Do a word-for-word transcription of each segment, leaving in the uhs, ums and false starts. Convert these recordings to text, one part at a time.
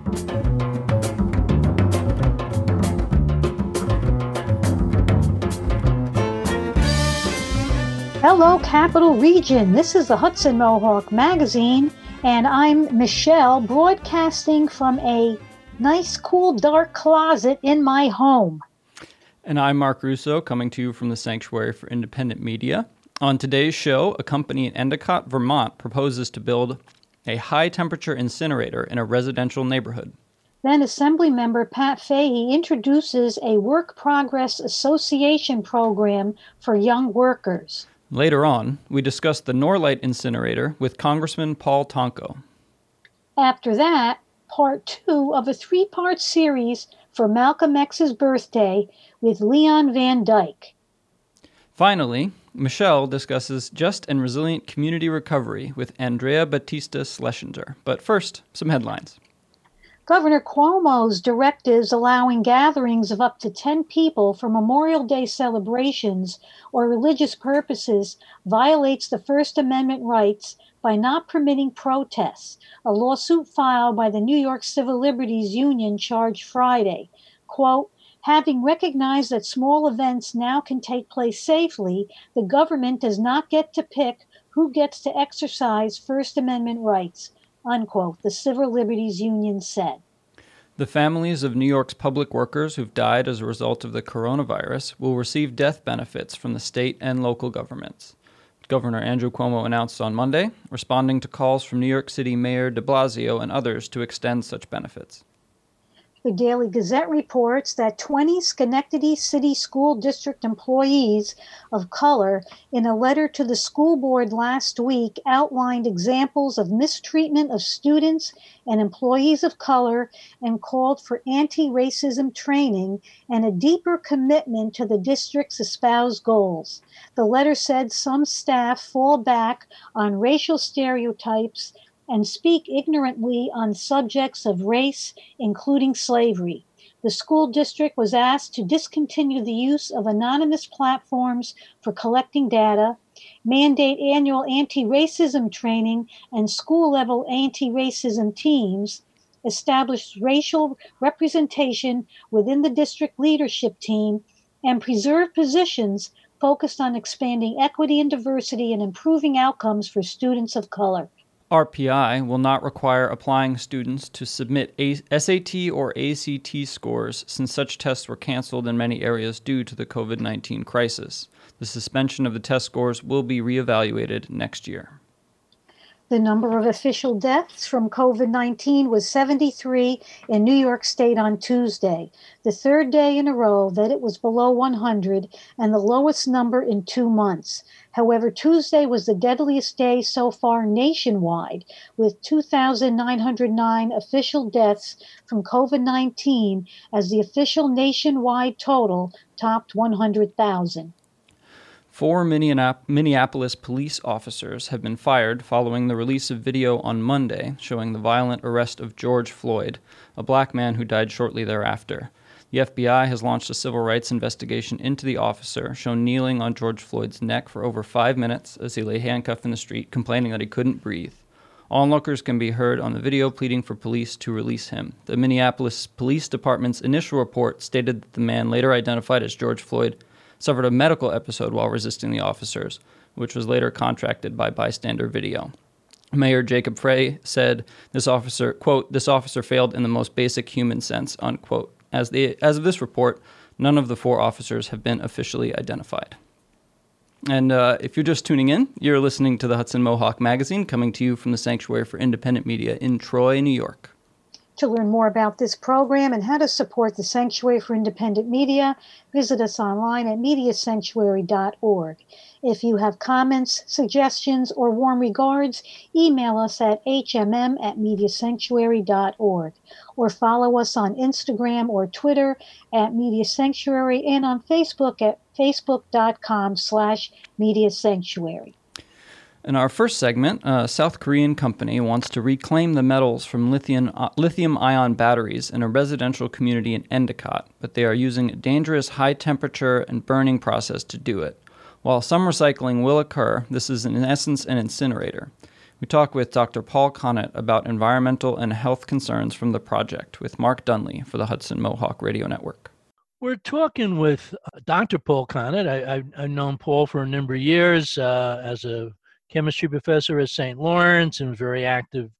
Hello, Capital Region. This is the Hudson Mohawk Magazine, and I'm Michelle, broadcasting from a nice, cool, dark closet in my home. And I'm Mark Russo, coming to you from the Sanctuary for Independent Media. On today's show, a company in Endicott, Vermont, proposes to build a high-temperature incinerator in a residential neighborhood. Then Assemblymember Pat Fahey introduces a Work Progress Association program for young workers. Later on, we discuss the Norlite incinerator with Congressman Paul Tonko. After that, part two of a three-part series for Malcolm X's birthday with Leon Van Dyke. Finally, Michelle discusses just and resilient community recovery with Andrea Batista Schlesinger. But first, some headlines. Governor Cuomo's directives allowing gatherings of up to ten people for Memorial Day celebrations or religious purposes violates the First Amendment rights by not permitting protests. A lawsuit filed by the New York Civil Liberties Union charged Friday, quote, having recognized that small events now can take place safely, the government does not get to pick who gets to exercise First Amendment rights, unquote, the Civil Liberties Union said. The families of New York's public workers who've died as a result of the coronavirus will receive death benefits from the state and local governments. Governor Andrew Cuomo announced on Monday, responding to calls from New York City Mayor de Blasio and others to extend such benefits. The Daily Gazette reports that twenty Schenectady City School District employees of color, in a letter to the school board last week, outlined examples of mistreatment of students and employees of color and called for anti-racism training and a deeper commitment to the district's espoused goals. The letter said some staff fall back on racial stereotypes and speak ignorantly on subjects of race, including slavery. The school district was asked to discontinue the use of anonymous platforms for collecting data, mandate annual anti-racism training and school-level anti-racism teams, establish racial representation within the district leadership team, and preserve positions focused on expanding equity and diversity and improving outcomes for students of color. R P I will not require applying students to submit a- S A T or A C T scores since such tests were canceled in many areas due to the covid nineteen crisis. The suspension of the test scores will be reevaluated next year. The number of official deaths from covid nineteen was seventy-three in New York State on Tuesday, the third day in a row that it was below one hundred and the lowest number in two months. However, Tuesday was the deadliest day so far nationwide, with two thousand nine hundred nine official deaths from covid nineteen as the official nationwide total topped one hundred thousand. Four Minneapolis police officers have been fired following the release of video on Monday showing the violent arrest of George Floyd, a black man who died shortly thereafter. The F B I has launched a civil rights investigation into the officer, shown kneeling on George Floyd's neck for over five minutes as he lay handcuffed in the street, complaining that he couldn't breathe. Onlookers can be heard on the video pleading for police to release him. The Minneapolis Police Department's initial report stated that the man, later identified as George Floyd, suffered a medical episode while resisting the officers, which was later contracted by bystander video. Mayor Jacob Frey said this officer, quote, this officer failed in the most basic human sense, unquote. As, the, as of this report, none of the four officers have been officially identified. And uh, if you're just tuning in, you're listening to the Hudson Mohawk Magazine, coming to you from the Sanctuary for Independent Media in Troy, New York. To learn more about this program and how to support the Sanctuary for Independent Media, visit us online at media sanctuary dot org. If you have comments, suggestions, or warm regards, email us at h m m at media sanctuary dot org or follow us on Instagram or Twitter at Media Sanctuary and on Facebook at facebook.com slash Media Sanctuary. In our first segment, a South Korean company wants to reclaim the metals from lithium, uh, lithium-ion batteries in a residential community in Endicott, but they are using a dangerous high-temperature and burning process to do it. While some recycling will occur, this is in essence an incinerator. We talk with Doctor Paul Connett about environmental and health concerns from the project with Mark Dunley for the Hudson Mohawk Radio Network. We're talking with Doctor Paul Connett. I, I've, I've known Paul for a number of years uh, as a chemistry professor at Saint Lawrence and very active.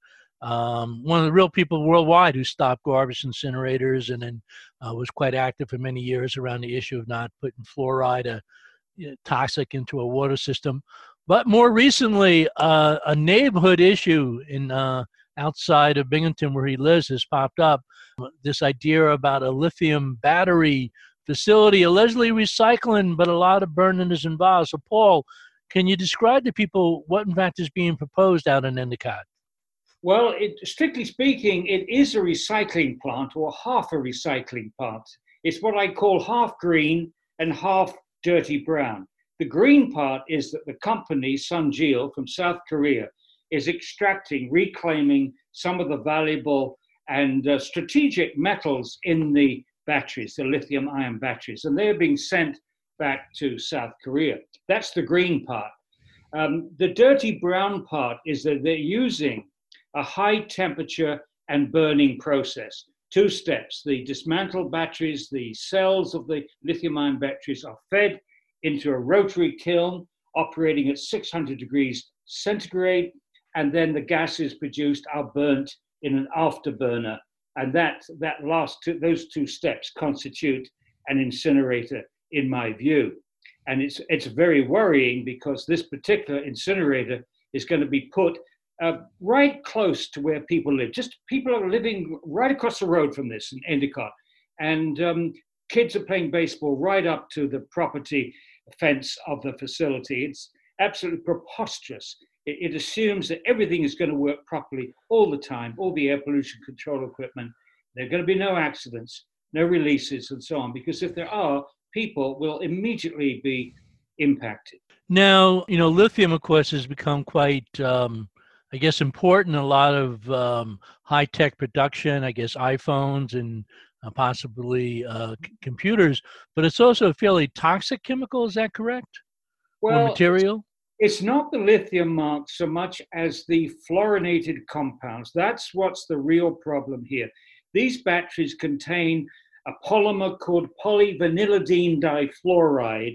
Um, one of the real people worldwide who stopped garbage incinerators and then uh, was quite active for many years around the issue of not putting fluoride, a, a toxic, into a water system. But more recently, uh, a neighborhood issue in uh, outside of Binghamton where he lives has popped up. This idea about a lithium battery facility, allegedly recycling, but a lot of burning is involved. So, Paul, can you describe to people what, in fact, is being proposed out in Endicott? Well, it, strictly speaking, it is a recycling plant or half a recycling plant. It's what I call half green and half dirty brown. The green part is that the company, Sunjeel, from South Korea, is extracting, reclaiming some of the valuable and uh, strategic metals in the batteries, the lithium-ion batteries, and they're being sent back to South Korea. That's the green part. Um, the dirty brown part is that they're using a high temperature and burning process. Two steps: the dismantled batteries, the cells of the lithium-ion batteries are fed into a rotary kiln operating at six hundred degrees centigrade, and then the gases produced are burnt in an afterburner. And that, that last two, those two steps constitute an incinerator, in my view. And it's, it's very worrying because this particular incinerator is going to be put uh, right close to where people live. Just people are living right across the road from this in Endicott. And um, kids are playing baseball right up to the property fence of the facility. It's absolutely preposterous. It, it assumes that everything is going to work properly all the time, all the air pollution control equipment. There are going to be no accidents, no releases, and so on, because if there are, people will immediately be impacted. Now, you know, lithium, of course, has become quite, um, I guess, important in a lot of um, high-tech production, I guess, iPhones and uh, possibly uh, c- computers, but it's also a fairly toxic chemical, is that correct? Well, or material? It's not the lithium, Mark, so much as the fluorinated compounds. That's what's the real problem here. These batteries contain a polymer called polyvinylidene difluoride,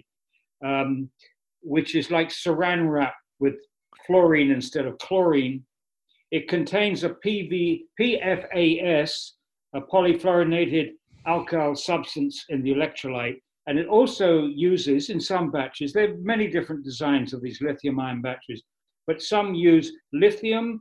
um, which is like saran wrap with fluorine instead of chlorine. It contains a P V, P F A S, a polyfluorinated alkyl substance in the electrolyte. And it also uses, in some batteries, there are many different designs of these lithium-ion batteries, but some use lithium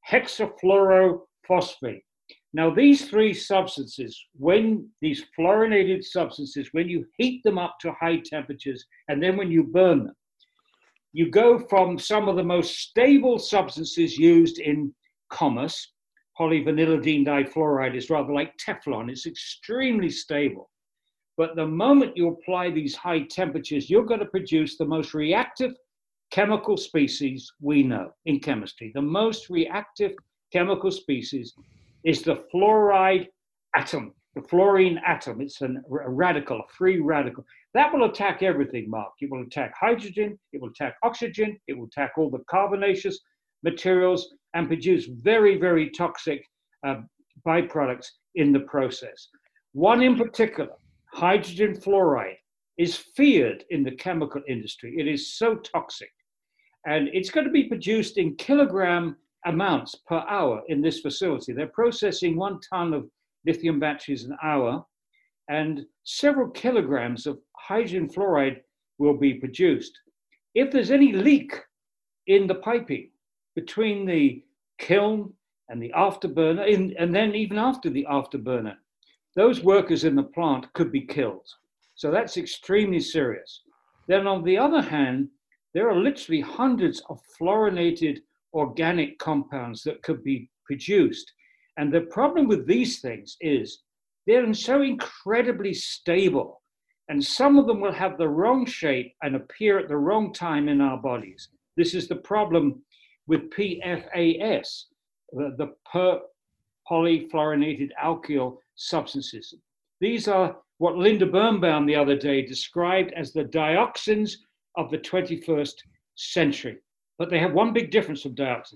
hexafluorophosphate. Now, these three substances, when these fluorinated substances, when you heat them up to high temperatures, and then when you burn them, you go from some of the most stable substances used in commerce. Polyvinylidene difluoride is rather like Teflon. It's extremely stable. But the moment you apply these high temperatures, you're going to produce the most reactive chemical species we know in chemistry. The most reactive chemical species is the fluoride atom, the fluorine atom. It's an, a radical, a free radical. That will attack everything, Mark. It will attack hydrogen, it will attack oxygen, it will attack all the carbonaceous materials and produce very, very toxic uh, byproducts in the process. One in particular, hydrogen fluoride, is feared in the chemical industry. It is so toxic. And it's going to be produced in kilogram amounts per hour in this facility. They're processing one ton of lithium batteries an hour, and several kilograms of hydrogen fluoride will be produced. If there's any leak in the piping between the kiln and the afterburner, in, and then even after the afterburner, those workers in the plant could be killed. So that's extremely serious. Then on the other hand, there are literally hundreds of fluorinated organic compounds that could be produced. And the problem with these things is they're so incredibly stable, and some of them will have the wrong shape and appear at the wrong time in our bodies. This is the problem with P F A S, the, the per polyfluorinated alkyl substances. These are what Linda Birnbaum the other day described as the dioxins of the twenty-first century. But they have one big difference from dioxins.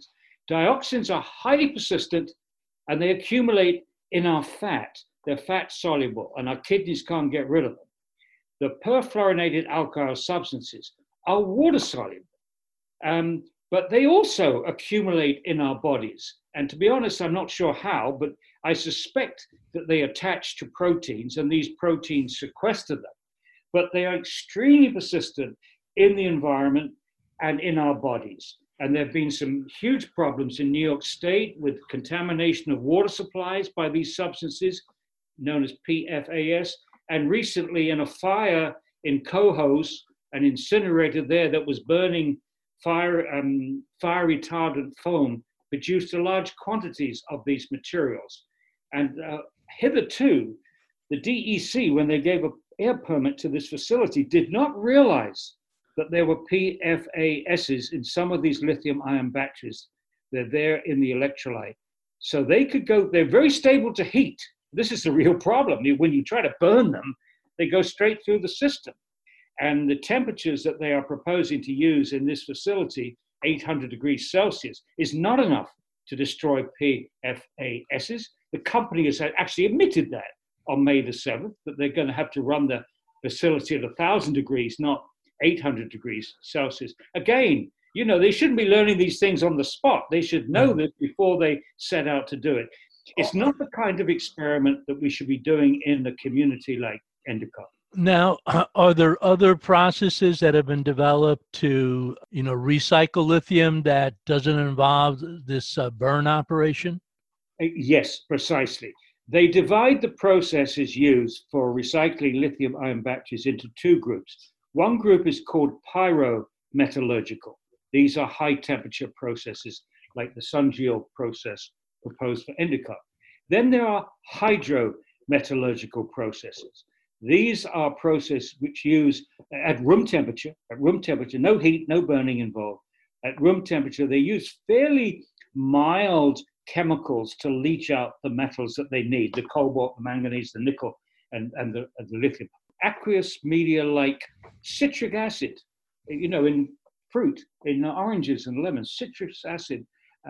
Dioxins are highly persistent and they accumulate in our fat. They're fat soluble and our kidneys can't get rid of them. The perfluorinated alkyl substances are water soluble, um, but they also accumulate in our bodies. And to be honest, I'm not sure how, but I suspect that they attach to proteins and these proteins sequester them. But they are extremely persistent in the environment and in our bodies. And there have been some huge problems in New York State with contamination of water supplies by these substances, known as P F A S. And recently in a fire in Cohoes, an incinerator there that was burning fire, um, fire retardant foam, produced large quantities of these materials. And uh, hitherto, the D E C, when they gave an air permit to this facility, did not realize that there were P F A Ss in some of these lithium ion batteries. They're there in the electrolyte. So they could go, they're very stable to heat. This is the real problem. When you try to burn them, they go straight through the system. And the temperatures that they are proposing to use in this facility, eight hundred degrees Celsius, is not enough to destroy P F A Ss. The company has actually admitted that on May the seventh, that they're going to have to run the facility at one thousand degrees, not eight hundred degrees Celsius. Again, you know, they shouldn't be learning these things on the spot. They should know this before they set out to do it. It's not the kind of experiment that we should be doing in a community like Endicott. Now, are there other processes that have been developed to, you know, recycle lithium that doesn't involve this uh, burn operation? Yes, precisely. They divide the processes used for recycling lithium-ion batteries into two groups. One group is called pyrometallurgical. These are high-temperature processes like the Sunjeel process proposed for Endicott. Then there are hydrometallurgical processes. These are processes which use at room temperature, at room temperature, no heat, no burning involved. At room temperature, they use fairly mild chemicals to leach out the metals that they need, the cobalt, the manganese, the nickel, and, and, the, and the lithium. Aqueous media like citric acid, you know, in fruit, in oranges and lemons, citric acid,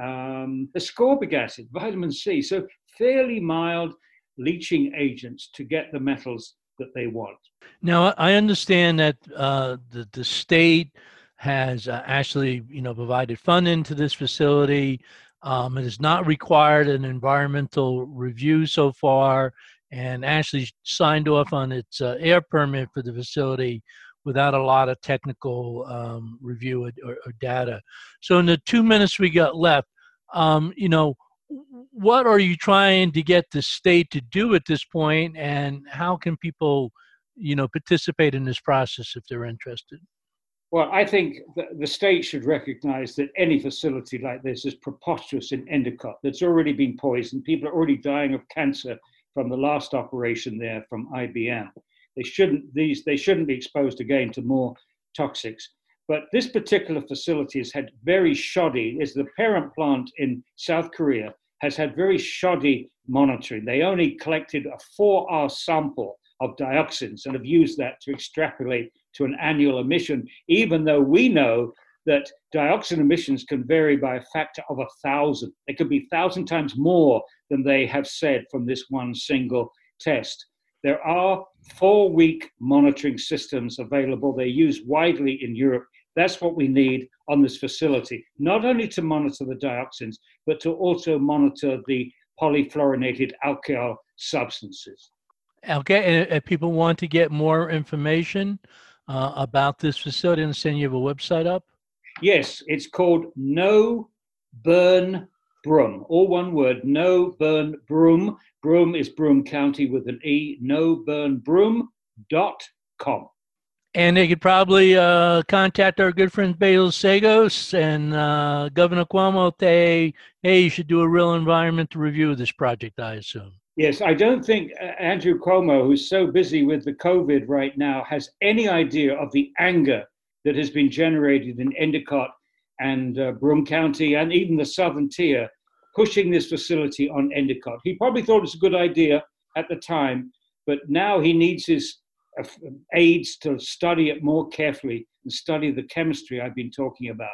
um, ascorbic acid, vitamin C. So fairly mild leaching agents to get the metals that they want. Now, I understand that uh, the, the state has uh, actually, you know, provided funding to this facility. Um, it has not required an environmental review so far, and actually signed off on its uh, air permit for the facility without a lot of technical um, review or, or, or data. So in the two minutes we got left, um, you know, what are you trying to get the state to do at this point, and how can people, you know, participate in this process if they're interested? Well, I think the, the state should recognize that any facility like this is preposterous in Endicott. That's already been poisoned. People are already dying of cancer from the last operation there from I B M. They shouldn't, these, they shouldn't be exposed again to more toxics. But this particular facility has had very shoddy, is the parent plant in South Korea, has had very shoddy monitoring. They only collected a four hour sample of dioxins and have used that to extrapolate to an annual emission, even though we know that dioxin emissions can vary by a factor of a thousand. It could be a thousand times more than they have said from this one single test. There are four-week monitoring systems available. They're used widely in Europe. That's what we need on this facility, not only to monitor the dioxins, but to also monitor the polyfluorinated alkyl substances. Okay, and if people want to get more information uh, about this facility, I understand you have a website up? Yes, it's called No Burn Broome, all one word, No Burn Broome. Broome is Broome County with an E, no burn broome dot com. And they could probably uh, contact our good friend Basil Sagos and uh, Governor Cuomo if they, hey, you should do a real environmental review of this project, I assume. Yes, I don't think uh, Andrew Cuomo, who's so busy with the COVID right now, has any idea of the anger that has been generated in Endicott and uh, Broome County and even the Southern Tier, pushing this facility on Endicott. He probably thought it was a good idea at the time, but now he needs his uh, aides to study it more carefully and study the chemistry I've been talking about.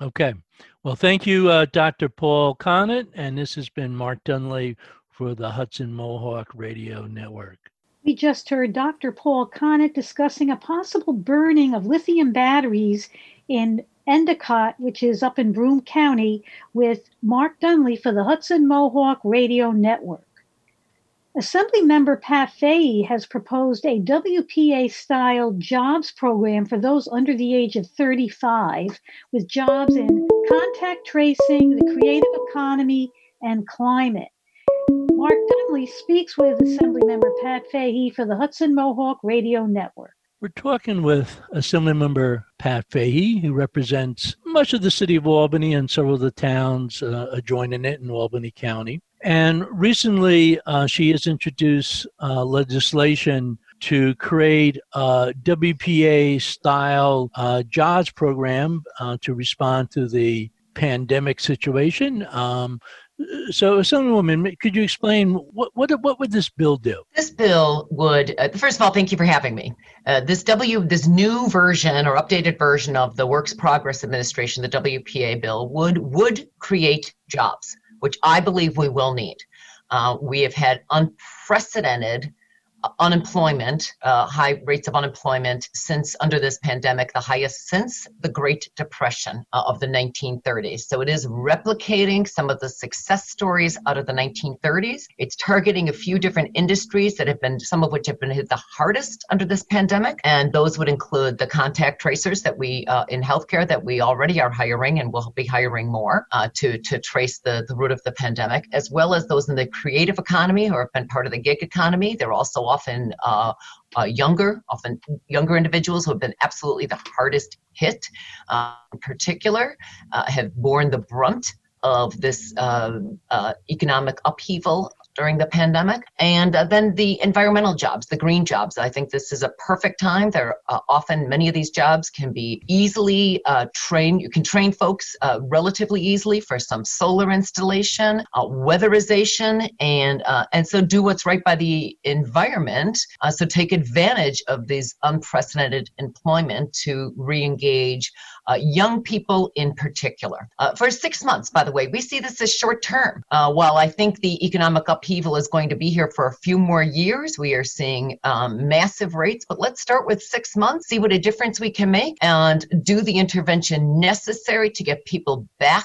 Okay. Well, thank you, uh, Doctor Paul Conant, and this has been Mark Dunlea for the Hudson Mohawk Radio Network. We just heard Doctor Paul Conant discussing a possible burning of lithium batteries in Endicott, which is up in Broome County, with Mark Dunlea for the Hudson Mohawk Radio Network. Assemblymember Pat Fahey has proposed a W P A-style jobs program for those under the age of thirty-five, with jobs in contact tracing, the creative economy, and climate. Mark Dunlea speaks with Assemblymember Pat Fahey for the Hudson Mohawk Radio Network. We're talking with Assemblymember Pat Fahey, who represents much of the city of Albany and several of the towns uh, adjoining it in Albany County. And recently, uh, she has introduced uh, legislation to create a W P A-style uh, jobs program uh, to respond to the pandemic situation. Um, so, Assemblywoman, could you explain what, what what would this bill do? This bill would, uh, first of all, thank you for having me. Uh, this W, this new version or updated version of the Works Progress Administration, the W P A bill, would would create jobs, which I believe we will need. Uh, we have had unprecedented unemployment, uh, high rates of unemployment since under this pandemic, the highest since the Great Depression uh, of the nineteen thirties. So it is replicating some of the success stories out of the nineteen thirties. It's targeting a few different industries that have been, some of which have been hit the hardest under this pandemic. And those would include the contact tracers that we, uh, in healthcare, that we already are hiring and will be hiring more uh, to, to trace the, the root of the pandemic, as well as those in the creative economy who have been part of the gig economy. They're also often uh, uh, younger, often younger individuals who have been absolutely the hardest hit, uh, in particular, uh, have borne the brunt of this uh, uh, economic upheaval during the pandemic. And uh, then the environmental jobs, the green jobs. I think this is a perfect time. They're uh, often, many of these jobs can be easily uh, trained. You can train folks uh, relatively easily for some solar installation, uh, weatherization, and uh, and so do what's right by the environment. Uh, so take advantage of these unprecedented employment to re-engage uh, young people in particular. Uh, for six months, by the way, we see this as short term. Uh, while I think the economic upheaval is going to be here for a few more years, we are seeing um, massive rates, but let's start with six months, see what a difference we can make, and do the intervention necessary to get people back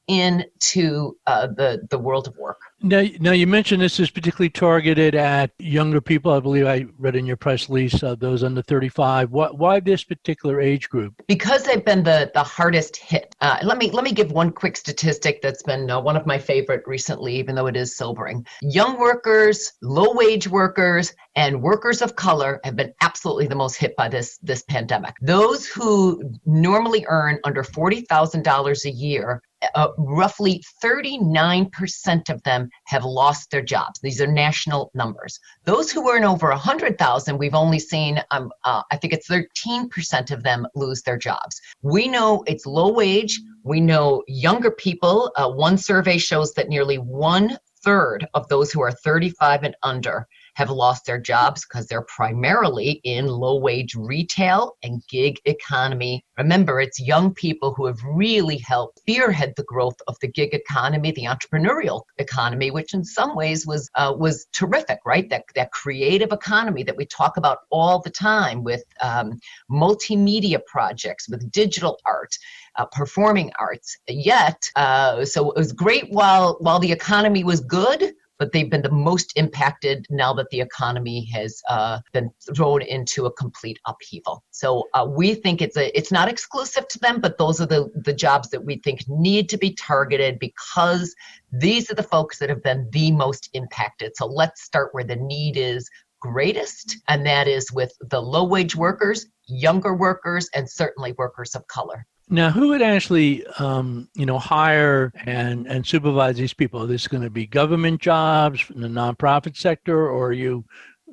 into uh, the, the world of work. Now, now, you mentioned this is particularly targeted at younger people. I believe I read in your press release uh, those under thirty-five. Why, why this particular age group? Because they've been the, the hardest hit. Uh, let me let me give one quick statistic that's been uh, one of my favorite recently, even though it is sobering. Young workers, low-wage workers, and workers of color have been absolutely the most hit by this, this pandemic. Those who normally earn under forty thousand dollars a year, Uh, roughly thirty-nine percent of them have lost their jobs. These are national numbers. Those who earn over one hundred thousand dollars, we've only seen, um, uh, I think it's thirteen percent of them lose their jobs. We know it's low wage. We know younger people. Uh, one survey shows that nearly one third of those who are thirty-five and under have lost their jobs because they're primarily in low-wage retail and gig economy. Remember, it's young people who have really helped spearhead the growth of the gig economy, the entrepreneurial economy, which in some ways was uh, was terrific, right? That that creative economy that we talk about all the time with um, multimedia projects, with digital art, uh, performing arts. Yet, uh, so it was great while while the economy was good, but they've been the most impacted now that the economy has uh, been thrown into a complete upheaval. So uh, we think it's a it's not exclusive to them, but those are the, the jobs that we think need to be targeted because these are the folks that have been the most impacted. So let's start where the need is greatest, and that is with the low-wage workers, younger workers, and certainly workers of color. Now, who would actually, um, you know, hire and, and supervise these people? Are this going to be government jobs in the nonprofit sector, or are you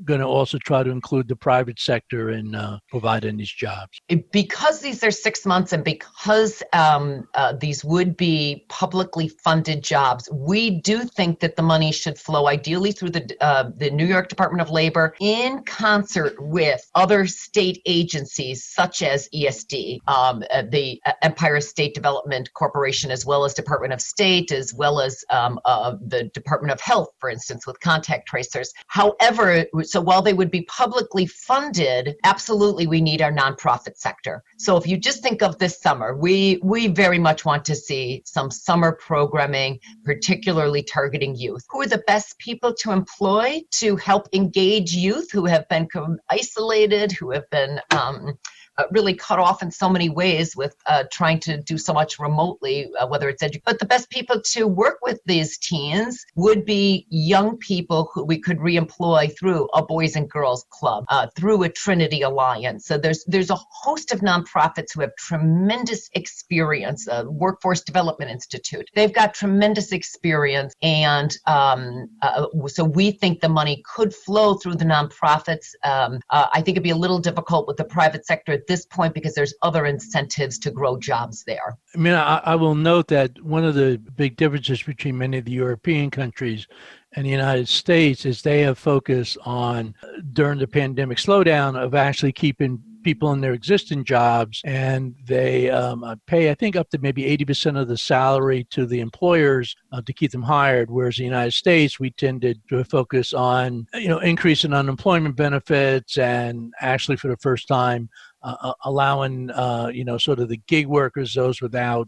going to also try to include the private sector in uh, providing these jobs? Because these are six months and because um, uh, these would be publicly funded jobs, we do think that the money should flow ideally through the uh, the New York Department of Labor in concert with other state agencies such as E S D, um, uh, the Empire State Development Corporation, as well as Department of State, as well as um, uh, the Department of Health, for instance, with contact tracers. However, so while they would be publicly funded, absolutely we need our nonprofit sector. So if you just think of this summer, we we very much want to see some summer programming, particularly targeting youth. Who are the best people to employ to help engage youth who have been isolated, who have been um, Uh, really cut off in so many ways with uh, trying to do so much remotely, uh, whether it's education. But the best people to work with these teens would be young people who we could reemploy through a Boys and Girls Club, uh, through a Trinity Alliance. So there's there's a host of nonprofits who have tremendous experience. Uh, Workforce Development Institute, they've got tremendous experience, and um, uh, so we think the money could flow through the nonprofits. Um, uh, I think it'd be a little difficult with the private sector at this point because there's other incentives to grow jobs there. I mean, I, I will note that one of the big differences between many of the European countries and the United States is they have focused on, during the pandemic slowdown, of actually keeping people in their existing jobs, and they um, pay, I think, up to maybe eighty percent of the salary to the employers uh, to keep them hired, whereas in the United States, we tended to focus on, you know, increasing unemployment benefits and actually for the first time Uh, allowing, uh, you know, sort of the gig workers, those without,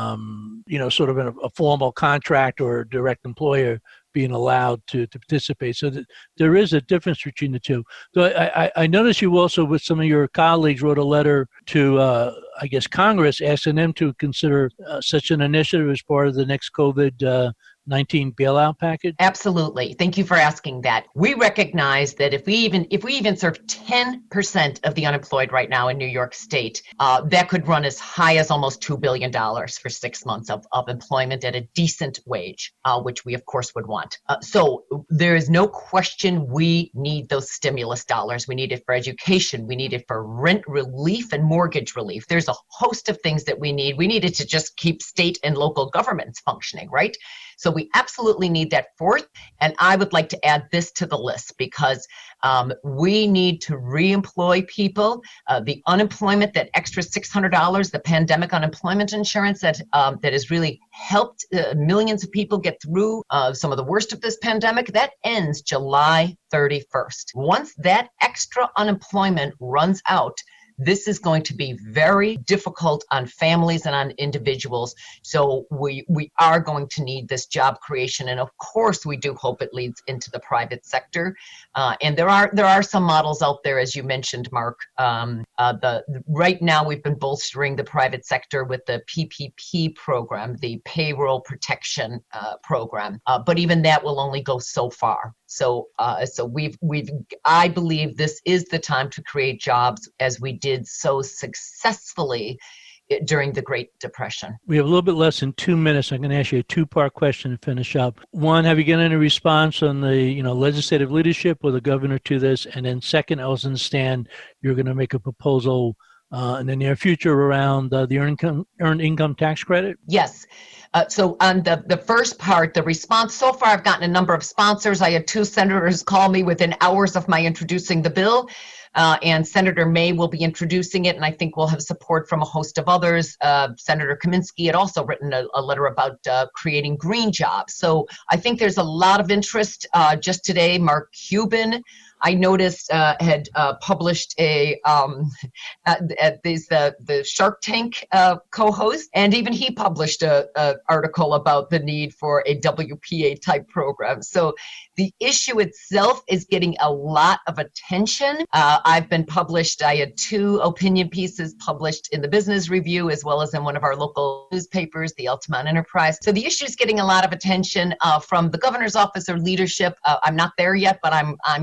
um, you know, sort of a, a formal contract or a direct employer being allowed to, to participate. So th- there is a difference between the two. So I, I, I noticed you also, with some of your colleagues, wrote a letter to, uh, I guess, Congress, asking them to consider uh, such an initiative as part of the next COVID uh, nineteen bailout package? Absolutely. Thank you for asking that. We recognize that if we even if we even serve ten percent of the unemployed right now in New York State, uh, that could run as high as almost two billion dollars for six months of, of employment at a decent wage, uh, which we, of course, would want. Uh, so there is no question we need those stimulus dollars. We need it for education. We need it for rent relief and mortgage relief. There's a host of things that we need. We need it to just keep state and local governments functioning, right? So we absolutely need that fourth. And I would like to add this to the list because um, we need to reemploy people. Uh, the unemployment, that extra six hundred dollars, the pandemic unemployment insurance that um, that has really helped uh, millions of people get through uh, some of the worst of this pandemic, that ends July thirty-first. Once that extra unemployment runs out, this is going to be very difficult on families and on individuals. So we we are going to need this job creation. And of course, we do hope it leads into the private sector. Uh, and there are there are some models out there, as you mentioned, Mark. Um, uh, the right now, we've been bolstering the private sector with the P P P program, the Payroll Protection uh, Program. Uh, but even that will only go so far. So uh, so we've we've I believe this is the time to create jobs, as we did so successfully during the Great Depression. We have a little bit less than two minutes. I'm going to ask you a two-part question to finish up. One, have you gotten any response on the, you know, legislative leadership or the governor to this? And then second, I also understand you're going to make a proposal uh, in the near future around uh, the earned income, earned income tax credit? Yes. Uh, so on the, the first part, the response, so far I've gotten a number of sponsors. I had two senators call me within hours of my introducing the bill. Uh, and Senator May will be introducing it, and I think we'll have support from a host of others. Uh, Senator Kaminsky had also written a, a letter about uh, creating green jobs. So I think there's a lot of interest. Uh, just today, Mark Cuban, I noticed, uh, had uh, published a um, uh, these the the Shark Tank uh, co-host, and even he published a, a article about the need for a W P A type program. So the issue itself is getting a lot of attention. Uh, I've been published. I had two opinion pieces published in the Business Review as well as in one of our local newspapers, the Altamont Enterprise. So the issue is getting a lot of attention uh, from the governor's office or leadership. Uh, I'm not there yet, but I'm I'm going to continue.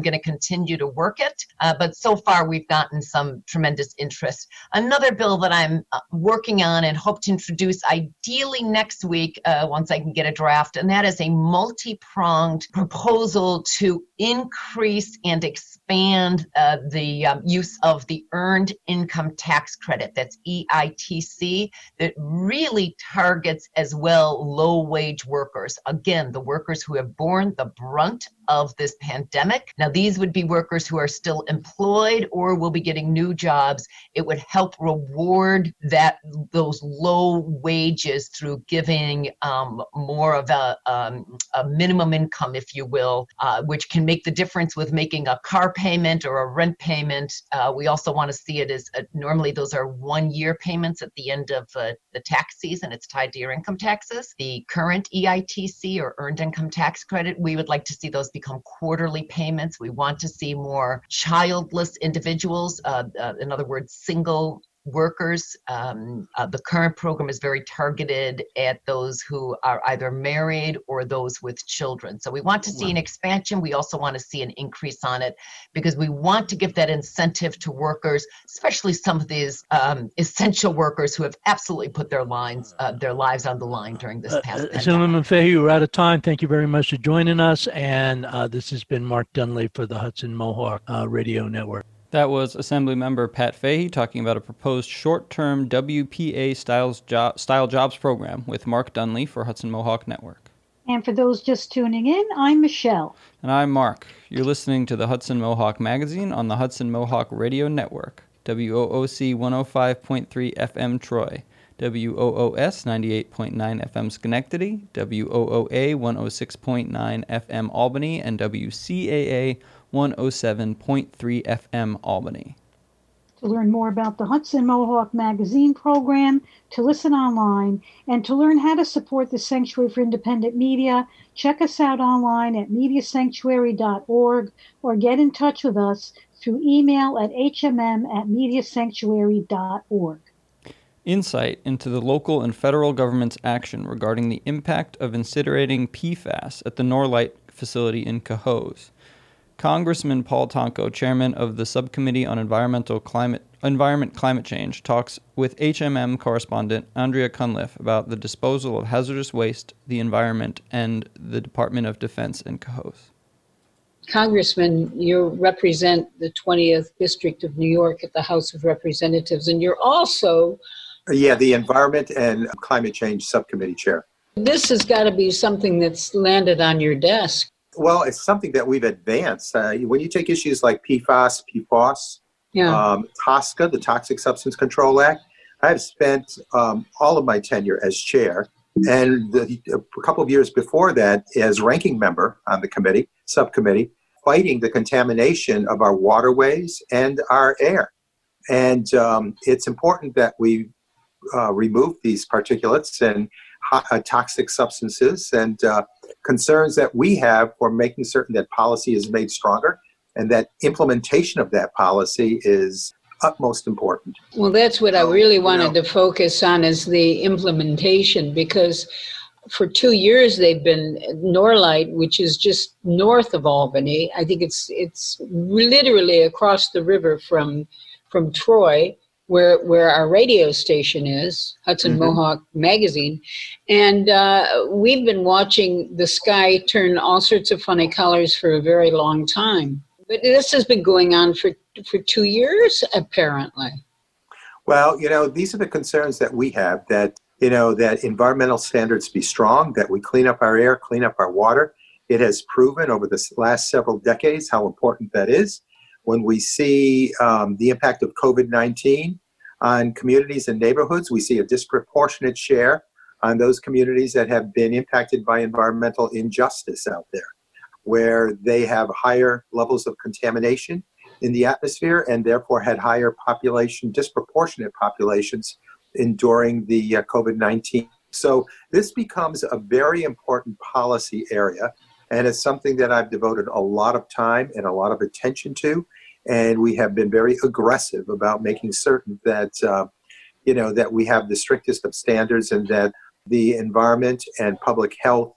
continue to work it. Uh, but so far, we've gotten some tremendous interest. Another bill that I'm uh, working on and hope to introduce ideally next week, uh, once I can get a draft, and that is a multi-pronged proposal to increase and expand uh, the um, use of the Earned Income Tax Credit, that's E I T C, that really targets as well low-wage workers. Again, the workers who have borne the brunt of this pandemic. Now, these would be workers who are still employed or will be getting new jobs. It would help reward that those low wages through giving um, more of a, um, a minimum income, if you will, uh, which can make the difference with making a car payment or a rent payment. Uh, we also want to see it as uh, normally those are one-year payments at the end of uh, the tax season. It's tied to your income taxes. The current E I T C or Earned Income Tax Credit, we would like to see those become quarterly payments. We want to see more childless individuals, uh, uh, in other words, single workers. Um, uh, the current program is very targeted at those who are either married or those with children. So we want to see an expansion. We also want to see an increase on it because we want to give that incentive to workers, especially some of these um, essential workers who have absolutely put their lines, uh, their lives on the line during this past uh, pandemic. Assemblyman Fahey, we're out of time. Thank you very much for joining us. And uh, this has been Mark Dunlea for the Hudson Mohawk uh, Radio Network. That was Assemblymember Pat Fahey talking about a proposed short-term W P A styles jo- style jobs program with Mark Dunlea for Hudson Mohawk Network. And for those just tuning in, I'm Michelle. And I'm Mark. You're listening to the Hudson Mohawk Magazine on the Hudson Mohawk Radio Network, W O O C one oh five point three F M Troy, W O O S ninety-eight point nine F M Schenectady, W O O A one oh six point nine F M Albany, and W C A A one oh seven point three F M Albany. To learn more about the Hudson Mohawk Magazine program, to listen online, and to learn how to support the Sanctuary for Independent Media, check us out online at media sanctuary dot org or get in touch with us through email at h m m at media sanctuary dot org. Insight into the local and federal government's action regarding the impact of incinerating P FAS at the Norlite facility in Cohoes. Congressman Paul Tonko, chairman of the Subcommittee on Environmental Climate Environment Climate Change, talks with H M M correspondent Andrea Cunliffe about the disposal of hazardous waste, the environment, and the Department of Defense in Cohoes. Congressman, you represent the twentieth District of New York at the House of Representatives, and you're also... Yeah, the Environment and Climate Change Subcommittee Chair. This has got to be something that's landed on your desk. Well, it's something that we've advanced. Uh, when you take issues like P FAS, P FOS, yeah. um, TSCA, the Toxic Substance Control Act, I've spent um, all of my tenure as chair, and the, a couple of years before that as ranking member on the committee, subcommittee, fighting the contamination of our waterways and our air. And um, it's important that we uh, remove these particulates and uh, toxic substances and uh, concerns that we have for making certain that policy is made stronger and that implementation of that policy is utmost important. Well, that's what I really wanted to focus on is the implementation, because for two years they've been Norlite, which is just north of Albany. I think it's it's literally across the river from from Troy, where where our radio station is, Hudson mm-hmm. Mohawk Magazine. And uh, we've been watching the sky turn all sorts of funny colors for a very long time. But this has been going on for, for two years, apparently. Well, you know, these are the concerns that we have, that, you know, that environmental standards be strong, that we clean up our air, clean up our water. It has proven over the last several decades how important that is. When we see um, the impact of COVID nineteen on communities and neighborhoods, we see a disproportionate share on those communities that have been impacted by environmental injustice out there, where they have higher levels of contamination in the atmosphere and therefore had higher population, disproportionate populations enduring the uh, COVID nineteen. So this becomes a very important policy area, and it's something that I've devoted a lot of time and a lot of attention to. And we have been very aggressive about making certain that, uh, you know, that we have the strictest of standards and that the environment and public health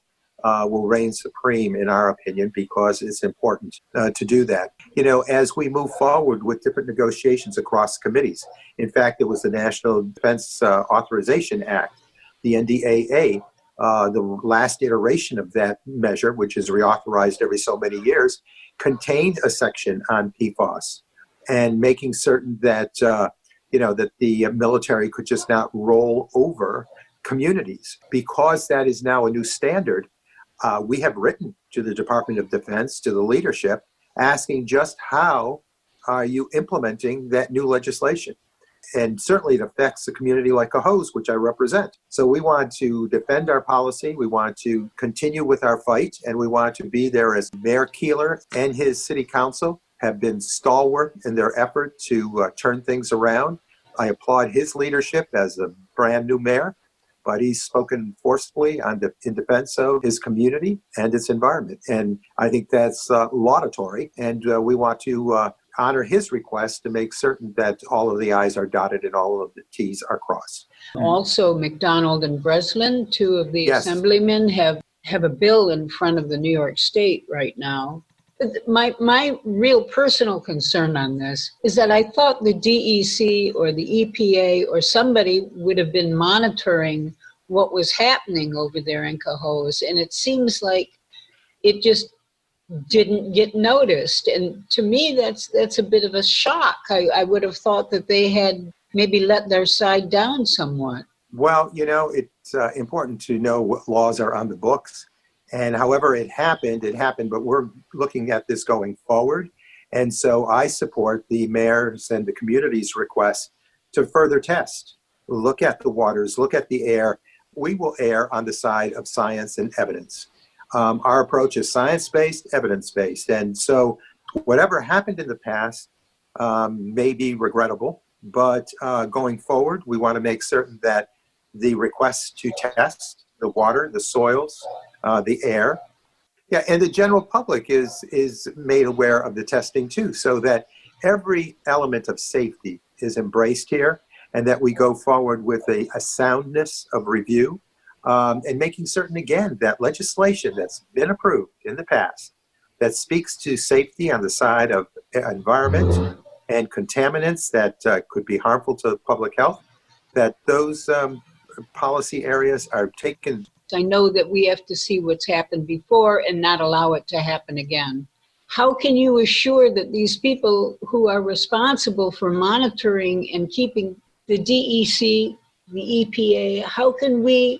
uh, will reign supreme, in our opinion, because it's important uh, to do that. You know, as we move forward with different negotiations across committees, in fact, it was the National Defense uh, Authorization Act, the N D A A, uh, the last iteration of that measure, which is reauthorized every so many years, contained a section on P FAS and making certain that, uh, you know, that the military could just not roll over communities. Because that is now a new standard, uh, we have written to the Department of Defense, to the leadership, asking just how are you implementing that new legislation? And certainly it affects a community like Cohoes, which I represent. So we want to defend our policy. We want to continue with our fight, and we want to be there as Mayor Keeler and his city council have been stalwart in their effort to uh, turn things around. I applaud his leadership as a brand new mayor, but he's spoken forcefully on de- in defense of his community and its environment. And I think that's uh, laudatory, and uh, we want to uh, honor his request to make certain that all of the I's are dotted and all of the T's are crossed. Also, McDonald and Breslin, two of the Yes. assemblymen, have, have a bill in front of the New York State right now. My, my real personal concern on this is that I thought the D E C or the E P A or somebody would have been monitoring what was happening over there in Cohoes, and it seems like it just didn't get noticed. And to me, that's that's a bit of a shock. I, I would have thought that they had maybe let their side down somewhat. Well, you know, it's uh, important to know what laws are on the books. And however it happened, it happened, but we're looking at this going forward. And so I support the mayor's and the community's request to further test, look at the waters, look at the air. We will err on the side of science and evidence. Um, our approach is science-based, evidence-based. And so whatever happened in the past um, may be regrettable, but uh, going forward, we want to make certain that the requests to test the water, the soils, uh, the air, yeah, and the general public is, is made aware of the testing too, so that every element of safety is embraced here and that we go forward with a, a soundness of review. Um, and making certain, again, that legislation that's been approved in the past that speaks to safety on the side of environment and contaminants that uh, could be harmful to public health, that those um, policy areas are taken. I know that we have to see what's happened before and not allow it to happen again. How can you assure that these people who are responsible for monitoring and keeping the D E C, the E P A, how can we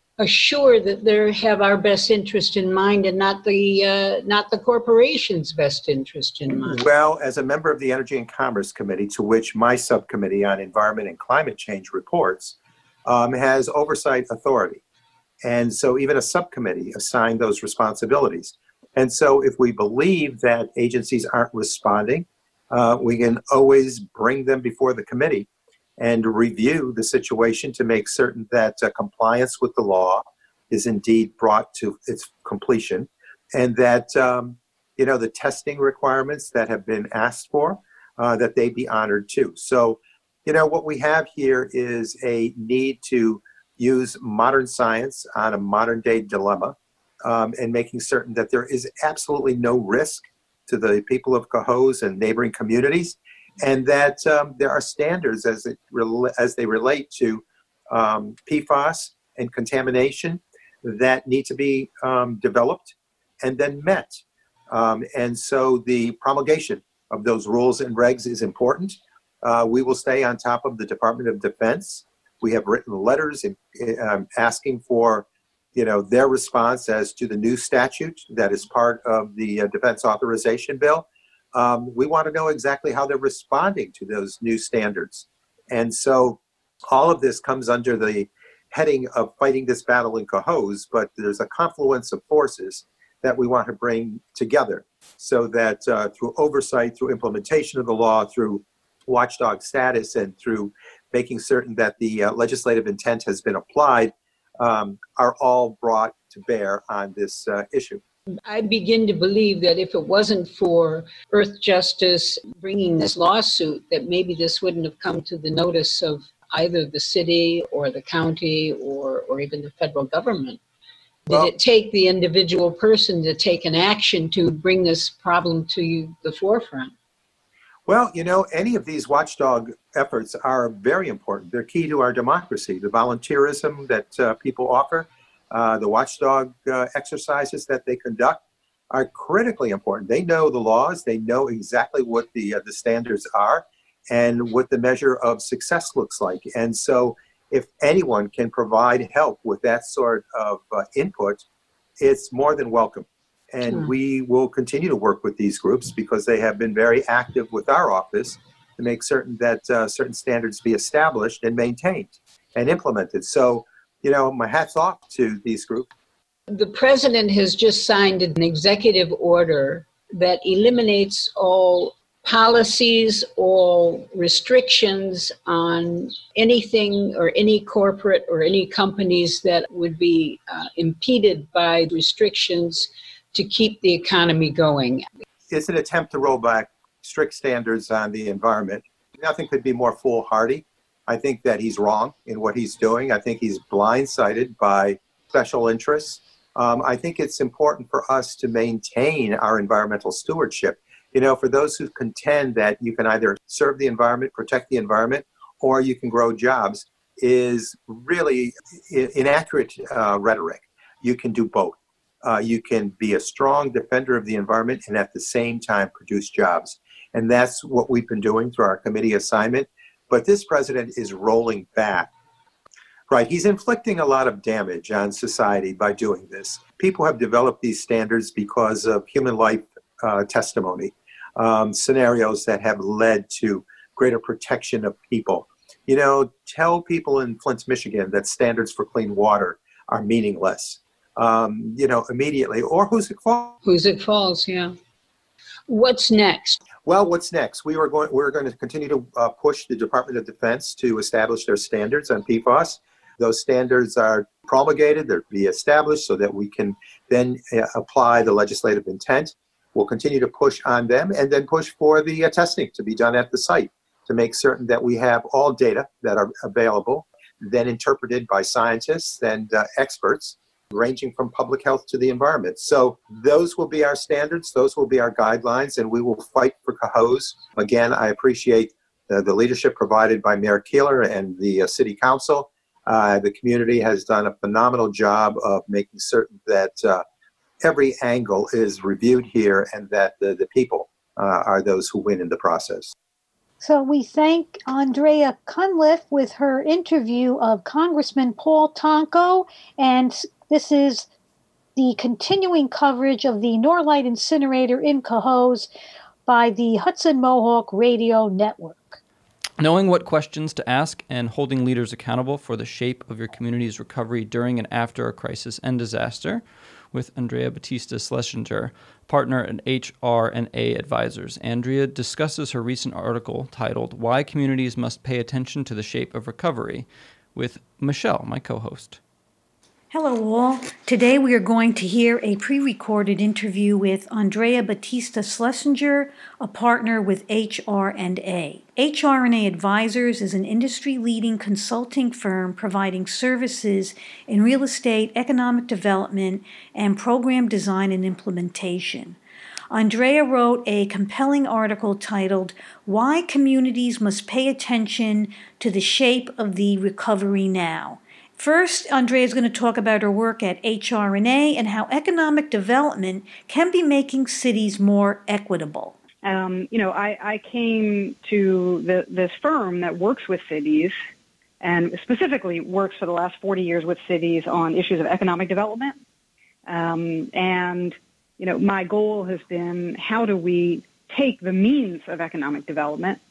assure that they have our best interest in mind and not the uh, not the corporation's best interest in mind? Well, as a member of the Energy and Commerce Committee, to which my subcommittee on environment and climate change reports, um, has oversight authority. And so even a subcommittee assigned those responsibilities. And so if we believe that agencies aren't responding, uh, we can always bring them before the committee and review the situation to make certain that uh, compliance with the law is indeed brought to its completion, and that um, you know the testing requirements that have been asked for, uh, that they be honored too. So, you know what we have here is a need to use modern science on a modern day dilemma, um, and making certain that there is absolutely no risk to the people of Cohoes and neighboring communities, and that um, there are standards as it rel- as they relate to um, P FAS and contamination that need to be um, developed and then met. Um, and so the promulgation of those rules and regs is important. Uh, we will stay on top of the Department of Defense. We have written letters in, um, asking for, you know, their response as to the new statute that is part of the uh, Defense Authorization Bill. Um, we want to know exactly how they're responding to those new standards. And so all of this comes under the heading of fighting this battle in Cohoes, but there's a confluence of forces that we want to bring together so that uh, through oversight, through implementation of the law, through watchdog status, and through making certain that the uh, legislative intent has been applied, um, are all brought to bear on this uh, issue. I begin to believe that if it wasn't for Earthjustice bringing this lawsuit, that maybe this wouldn't have come to the notice of either the city or the county or, or even the federal government. Did well, it take the individual person to take an action to bring this problem to the forefront? Well, you know, any of these watchdog efforts are very important. They're key to our democracy. The volunteerism that uh, people offer, uh, the watchdog uh, exercises that they conduct are critically important. They know the laws. They know exactly what the uh, the standards are and what the measure of success looks like. And so if anyone can provide help with that sort of uh, input, it's more than welcome. And mm. we will continue to work with these groups because they have been very active with our office to make certain that uh, certain standards be established and maintained and implemented. So, you know, my hat's off to these groups. The president has just signed an executive order that eliminates all policies, all restrictions on anything or any corporate or any companies that would be uh, impeded by restrictions to keep the economy going. It's an attempt to roll back strict standards on the environment. Nothing could be more foolhardy. I think that he's wrong in what he's doing. I think he's blindsided by special interests. Um, I think it's important for us to maintain our environmental stewardship. You know, for those who contend that you can either serve the environment, protect the environment, or you can grow jobs is really inaccurate uh, rhetoric. You can do both. Uh, you can be a strong defender of the environment and at the same time produce jobs. And that's what we've been doing through our committee assignment. But this president is rolling back. Right, he's inflicting a lot of damage on society by doing this. People have developed these standards because of human life uh, testimony, um, scenarios that have led to greater protection of people. You know, tell people in Flint, Michigan that standards for clean water are meaningless. Um, you know, immediately, or Hoosick Falls. Hoosick Falls, yeah. What's next? Well, what's next? We are going. We're going to continue to uh, push the Department of Defense to establish their standards on P FAS. Those standards are promulgated; they're to be established so that we can then uh, apply the legislative intent. We'll continue to push on them, and then push for the uh, testing to be done at the site to make certain that we have all data that are available, then interpreted by scientists and uh, experts, ranging from public health to the environment. So those will be our standards, those will be our guidelines, and we will fight for Cohoes. Again, I appreciate the, the leadership provided by Mayor Keeler and the uh, City Council. Uh, the community has done a phenomenal job of making certain that uh, every angle is reviewed here and that the, the people uh, are those who win in the process. So we thank Andrea Cunliffe with her interview of Congressman Paul Tonko, and this is the continuing coverage of the Norlite incinerator in Cohoes by the Hudson Mohawk Radio Network. Knowing what questions to ask and holding leaders accountable for the shape of your community's recovery during and after a crisis and disaster, with Andrea Batista Schlesinger, partner at H R and A Advisors. Andrea discusses her recent article titled Why Communities Must Pay Attention to the Shape of Recovery, with Michelle, my co-host. Hello all. Today we are going to hear a pre-recorded interview with Andrea Batista Schlesinger, a partner with H R and A. H R and A Advisors is an industry-leading consulting firm providing services in real estate, economic development, and program design and implementation. Andrea wrote a compelling article titled Why Communities Must Pay Attention to the Shape of the Recovery Now. First, Andrea is going to talk about her work at H R and A and how economic development can be making cities more equitable. Um, you know, I, I came to the, this firm that works with cities and specifically works for the last forty years with cities on issues of economic development. Um, and, you know, my goal has been how do we take the means of economic development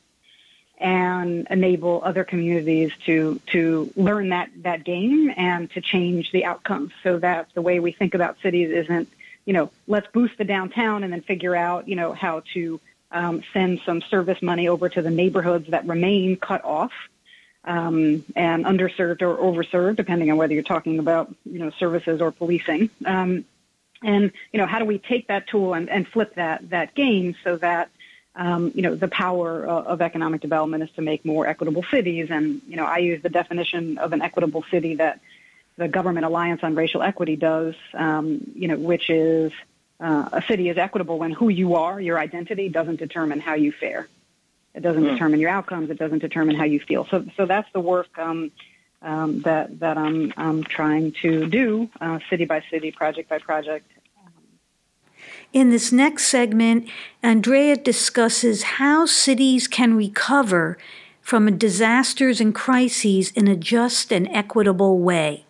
and enable other communities to to learn that, that game and to change the outcomes so that the way we think about cities isn't, you know, let's boost the downtown and then figure out, you know, how to um, send some service money over to the neighborhoods that remain cut off um, and underserved or overserved, depending on whether you're talking about, you know, services or policing. Um, and, you know, how do we take that tool and, and flip that that game so that Um, you know, the power uh, of economic development is to make more equitable cities. And, you know, I use the definition of an equitable city that the Government Alliance on Racial Equity does, um, you know, which is uh, a city is equitable when who you are, your identity, doesn't determine how you fare. It doesn't mm. determine your outcomes. It doesn't determine how you feel. So, so that's the work um, um, that that I'm, I'm trying to do, uh, city by city, project by project. In this next segment, Andrea discusses how cities can recover from disasters and crises in a just and equitable way.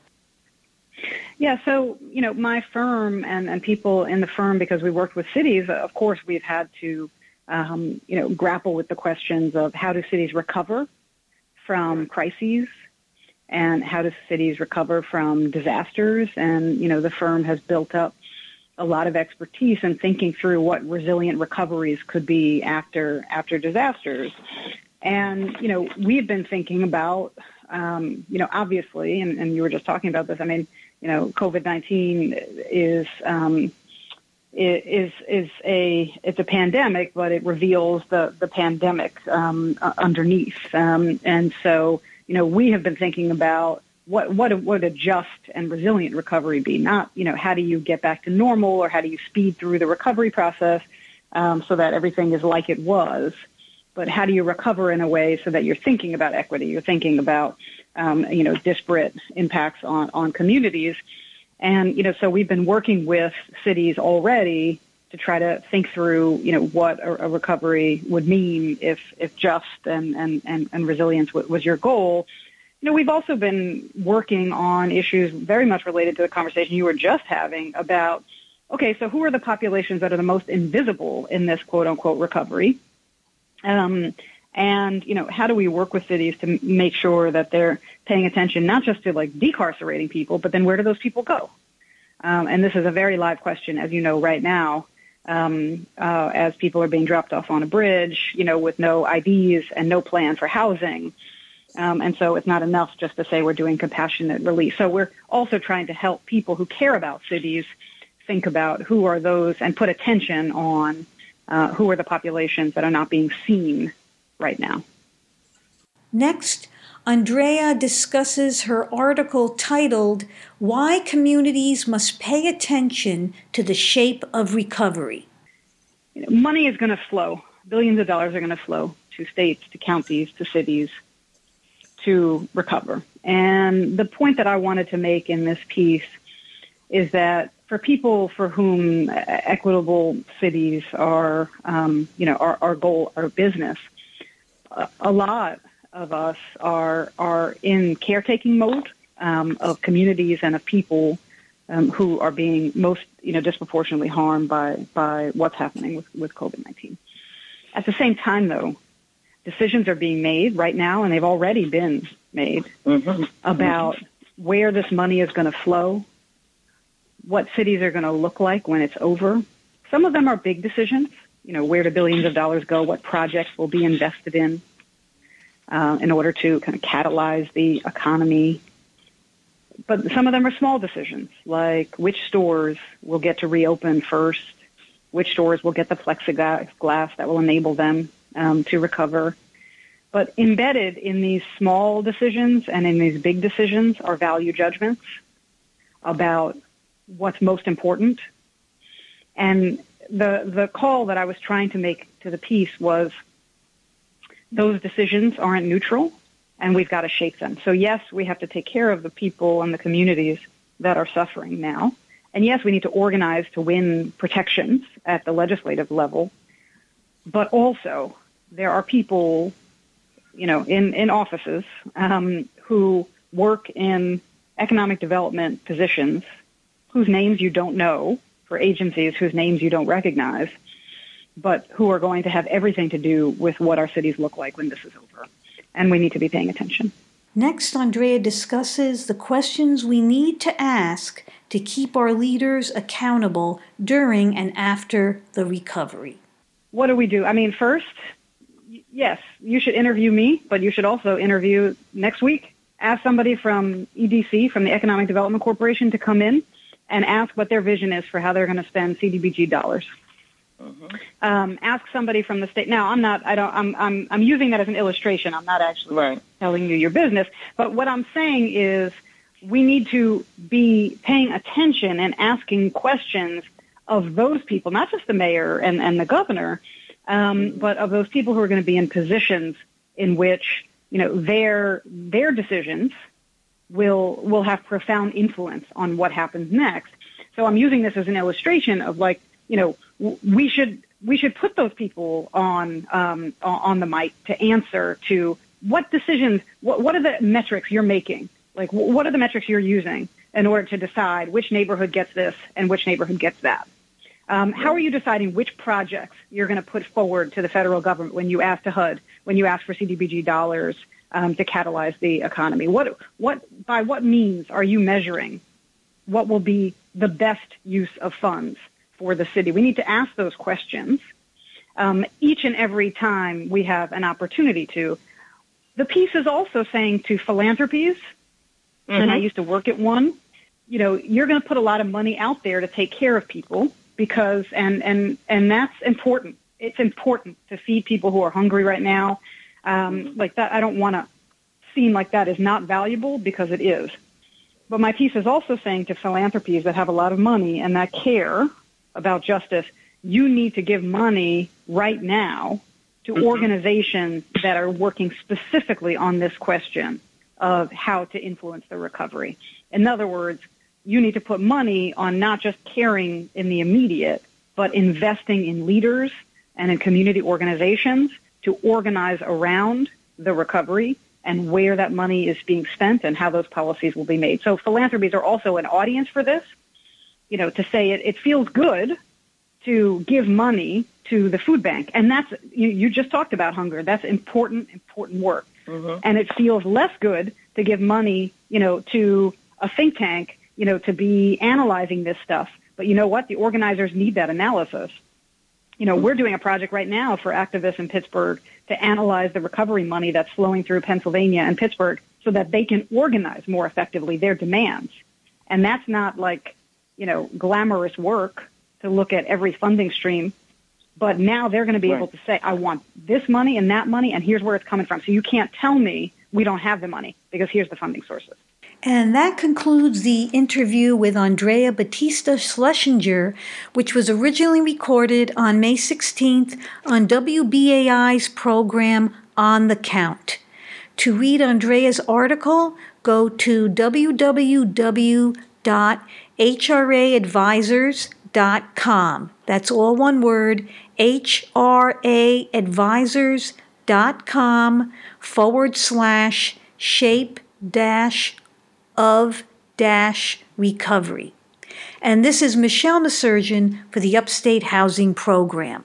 Yeah, so, you know, my firm and, and people in the firm, because we worked with cities, of course, we've had to, um, you know, grapple with the questions of how do cities recover from crises and how do cities recover from disasters. And, you know, the firm has built up a lot of expertise in thinking through what resilient recoveries could be after after disasters. And, you know, we've been thinking about, um, you know, obviously, and, and you were just talking about this, I mean, you know, COVID nineteen is, um, is, is a, it's a pandemic, but it reveals the, the pandemic um, underneath. Um, and so, you know, we have been thinking about what, what would a just and resilient recovery be? Not, you know, how do you get back to normal or how do you speed through the recovery process um, so that everything is like it was? But how do you recover in a way so that you're thinking about equity, you're thinking about, um, you know, disparate impacts on, on communities. And, you know, so we've been working with cities already to try to think through, you know, what a, a recovery would mean if, if just and, and, and, and resilience w- was your goal. You know, we've also been working on issues very much related to the conversation you were just having about, okay, so who are the populations that are the most invisible in this quote-unquote recovery? Um, and, you know, how do we work with cities to m- make sure that they're paying attention not just to, like, decarcerating people, but then where do those people go? Um, and this is a very live question, as you know, right now, um, uh, as people are being dropped off on a bridge, you know, with no I Ds and no plan for housing. Um, and so it's not enough just to say we're doing compassionate release. So we're also trying to help people who care about cities think about who are those and put attention on uh, who are the populations that are not being seen right now. Next, Andrea discusses her article titled, Why Communities Must Pay Attention to the Shape of Recovery. You know, money is going to flow. Billions of dollars are going to flow to states, to counties, to cities, to recover. And the point that I wanted to make in this piece is that for people for whom equitable cities are, um, you know, our, our goal, our business, a lot of us are are in caretaking mode um, of communities and of people um, who are being most, you know, disproportionately harmed by by what's happening with, with COVID nineteen. At the same time, though, decisions are being made right now, and they've already been made mm-hmm. about mm-hmm. where this money is going to flow, what cities are going to look like when it's over. Some of them are big decisions, you know, where do billions of dollars go, what projects will be invested in uh, in order to kind of catalyze the economy. But some of them are small decisions, like which stores will get to reopen first, which stores will get the plexiglass that will enable them um, to recover. But embedded in these small decisions and in these big decisions are value judgments about what's most important. And the the call that I was trying to make to the piece was those decisions aren't neutral, and we've got to shape them. So yes, we have to take care of the people and the communities that are suffering now. And yes, we need to organize to win protections at the legislative level. But also, there are people, you know, in, in offices um, who work in economic development positions whose names you don't know, for agencies whose names you don't recognize, but who are going to have everything to do with what our cities look like when this is over. And we need to be paying attention. Next, Andrea discusses the questions we need to ask to keep our leaders accountable during and after the recovery. What do we do? I mean, first, yes, you should interview me, but you should also interview next week. Ask somebody from E D C, from the Economic Development Corporation, to come in and ask what their vision is for how they're going to spend C D B G dollars. Mm-hmm. Um, ask somebody from the state. Now, I'm not. I don't. I'm. I'm. I'm using that as an illustration. I'm not actually right. telling you your business. But what I'm saying is, we need to be paying attention and asking questions of those people, not just the mayor and, and the governor, um, but of those people who are going to be in positions in which, you know, their their decisions will will have profound influence on what happens next. So I'm using this as an illustration of, like, you know, we should we should put those people on um, on the mic to answer to what decisions, what what are the metrics you're making? Like, what are the metrics you're using in order to decide which neighborhood gets this and which neighborhood gets that? Um, how are you deciding which projects you're going to put forward to the federal government when you ask to H U D, when you ask for C D B G dollars um, to catalyze the economy? What, what, by what means are you measuring what will be the best use of funds for the city? We need to ask those questions um, each and every time we have an opportunity to. The piece is also saying to philanthropies, mm-hmm. and I used to work at one, you know, you're going to put a lot of money out there to take care of people. Because, and, and, and that's important. It's important to feed people who are hungry right now. Um, like that, I don't want to seem like that is not valuable, because it is. But my piece is also saying to philanthropies that have a lot of money and that care about justice, you need to give money right now to mm-hmm. organizations that are working specifically on this question of how to influence the recovery. In other words, you need to put money on not just caring in the immediate, but investing in leaders and in community organizations to organize around the recovery and where that money is being spent and how those policies will be made. So philanthropies are also an audience for this, you know, to say it, it feels good to give money to the food bank. And that's, you, you just talked about hunger. That's important, important work. Mm-hmm. And it feels less good to give money, you know, to a think tank, you know, to be analyzing this stuff. But you know what? The organizers need that analysis. You know, we're doing a project right now for activists in Pittsburgh to analyze the recovery money that's flowing through Pennsylvania and Pittsburgh so that they can organize more effectively their demands. And that's not like, you know, glamorous work to look at every funding stream. But now they're going to be right. able to say, I want this money and that money, and here's where it's coming from. So you can't tell me we don't have the money, because here's the funding sources. And that concludes the interview with Andrea Batista Schlesinger, which was originally recorded on May sixteenth on W B A I's program On the Count. To read Andrea's article, go to w w w dot h r a advisors dot com. That's all one word, H R A advisors dot com forward slash shape dash of dash recovery. And this is Michelle Masurgeon for the Upstate Housing Program.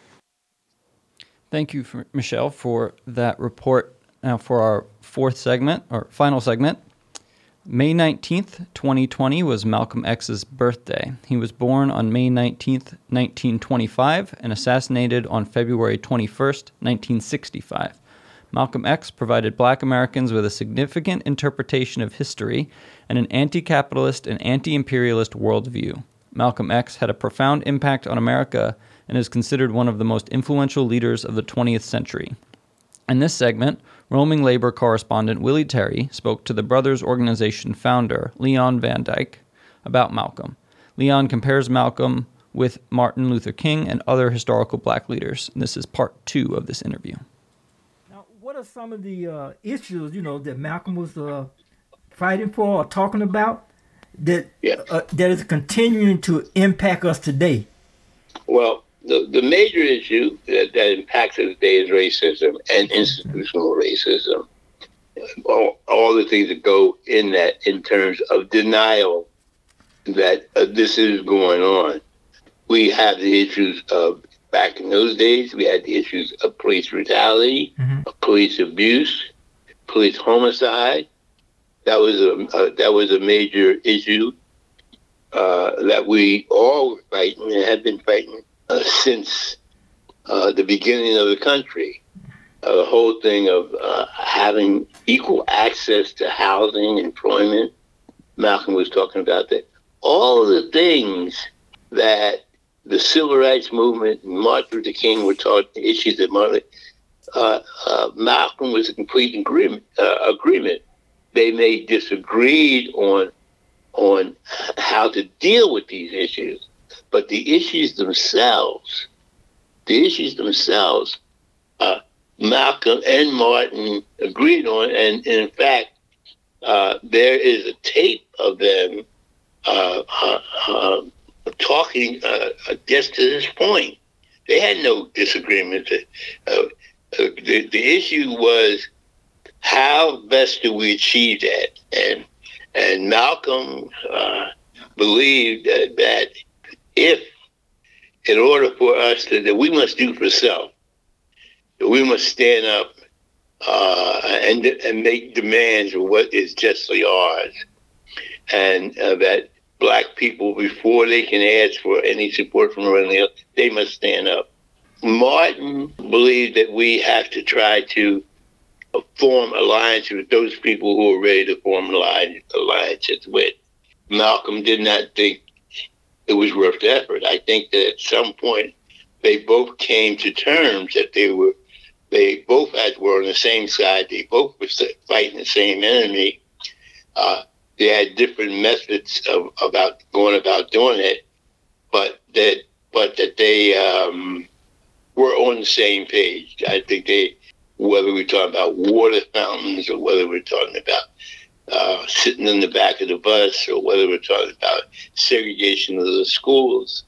Thank you, for, Michelle, for that report. Now for our fourth segment, or final segment. May nineteenth, twenty twenty was Malcolm X's birthday. He was born on May nineteenth, nineteen twenty-five, and assassinated on February twenty-first, nineteen sixty-five. Malcolm X provided Black Americans with a significant interpretation of history and an anti-capitalist and anti-imperialist worldview. Malcolm X had a profound impact on America and is considered one of the most influential leaders of the twentieth century. In this segment, roaming labor correspondent Willie Terry spoke to the Brothers Organization founder, Leon Van Dyke, about Malcolm. Leon compares Malcolm with Martin Luther King and other historical Black leaders. And this is part two of this interview. What are some of the uh, issues, you know, that Malcolm was uh, fighting for or talking about that yeah. uh, that is continuing to impact us today? Well, the, the major issue that, that impacts us today is racism and institutional racism. All, all the things that go in that in terms of denial that uh, this is going on. We have the issues of, back in those days, we had the issues of police brutality, mm-hmm. of police abuse, police homicide. That was a, a that was a major issue uh, that we all were fighting and have been fighting uh, since uh, the beginning of the country. Uh, the whole thing of uh, having equal access to housing, employment. Malcolm was talking about that. All of the things that the civil rights movement and Martin Luther King were taught, the issues that Martin, uh, uh, Malcolm was in complete agreement. Uh, agreement. they may disagree on on how to deal with these issues, but the issues themselves, the issues themselves, uh, Malcolm and Martin agreed on, and, and in fact, uh, there is a tape of them uh, uh, uh, talking uh, just to this point. They had no disagreements. Uh, uh, the, the issue was, how best do we achieve that? And and Malcolm uh, believed that, that if, in order for us to, that we must do for self, that we must stand up uh, and and make demands of what is justly ours, and uh, that black people, before they can ask for any support from anyone else, they must stand up. Martin believed that we have to try to form alliances with those people who are ready to form alliances with. Malcolm did not think it was worth the effort. I think that at some point they both came to terms that they were, they both had, were on the same side. They both were fighting the same enemy. Uh, they had different methods of about going about doing it, but that but that they um, were on the same page. I think they. Whether we're talking about water fountains or whether we're talking about uh, sitting in the back of the bus or whether we're talking about segregation of the schools,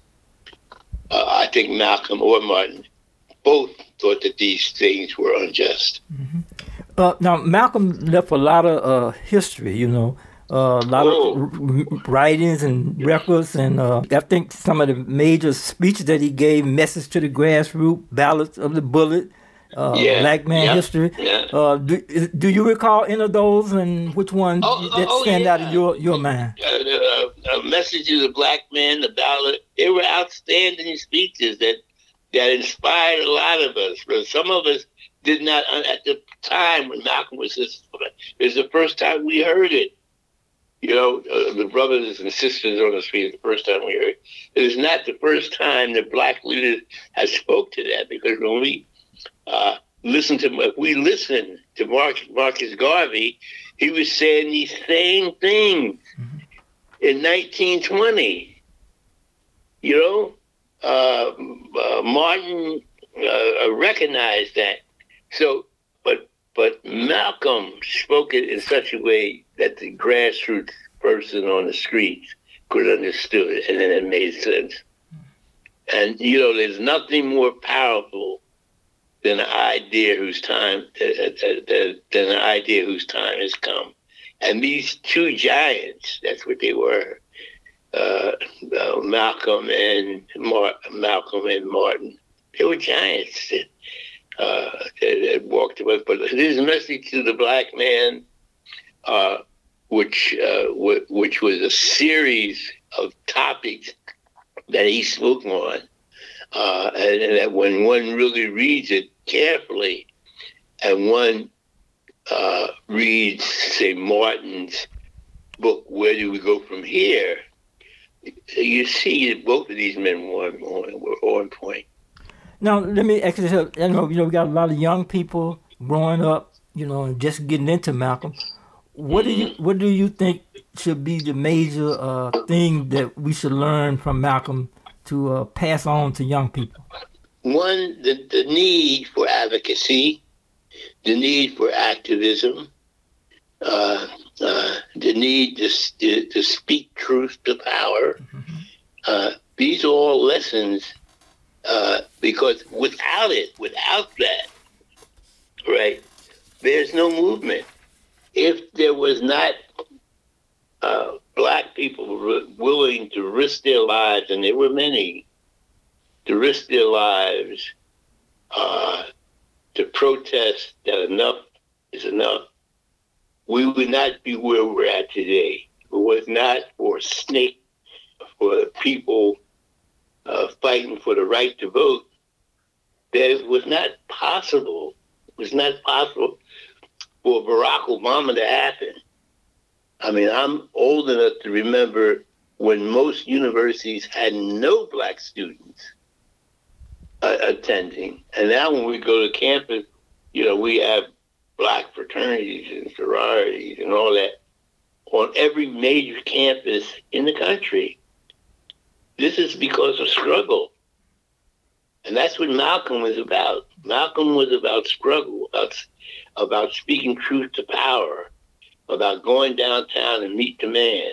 uh, I think Malcolm or Martin both thought that these things were unjust. Mm-hmm. Uh, now, Malcolm left a lot of uh, history, you know, uh, a lot oh. of r- writings and records, and uh, I think some of the major speeches that he gave, Message to the Grassroots, Ballads of the Bullet, Uh, yeah, Black Man yeah, History. Yeah. Uh, do, do you recall any of those, and which one oh, that oh, stand yeah. out in your, your mind? Uh, the uh, uh, Message to the Black Man, the ballad, they were outstanding speeches that that inspired a lot of us. But some of us did not, at the time when Malcolm was this, it was the first time we heard it. You know, uh, the brothers and sisters on the street, the first time we heard it. It is not the first time that black leaders have spoke to that, because when we Uh, listen to if we listen to Mark, Marcus Garvey, he was saying these same things mm-hmm. in nineteen twenty. You know, uh, uh, Martin uh, recognized that. So, but but Malcolm spoke it in such a way that the grassroots person on the streets could understand it, and then it made sense. And you know, there's nothing more powerful than an idea whose time uh, uh, than an idea whose time has come. And these two giants, that's what they were, uh, uh, Malcolm and Mar- Malcolm and Martin. They were giants that, uh, that, that walked away. But his message to the black man, uh, which uh, w- which was a series of topics that he spoke on. Uh, and, and that when one really reads it carefully, and one uh, reads, say, Martin's book, Where Do We Go From Here, you see that both of these men were, were on point. Now, let me ask you, you know, you know, we got a lot of young people growing up, you know, and just getting into Malcolm. What do you what do you think should be the major uh, thing that we should learn from Malcolm to uh, pass on to young people? One, the, the need for advocacy, the need for activism, uh, uh, the need to, to, to speak truth to power. Mm-hmm. Uh, these are all lessons, uh, because without it, without that, right, there's no movement. If there was not uh, black people r- willing to risk their lives, and there were many, to risk their lives uh, to protest that enough is enough, we would not be where we're at today. If it was not for Snake, for people uh, fighting for the right to vote, that it was not possible. It was not possible for Barack Obama to happen. I mean, I'm old enough to remember when most universities had no black students Uh, attending. And now when we go to campus, you know, we have black fraternities and sororities and all that on every major campus in the country. This is because of struggle. And that's what Malcolm was about. Malcolm was about struggle, about, about speaking truth to power, about going downtown and meet the man.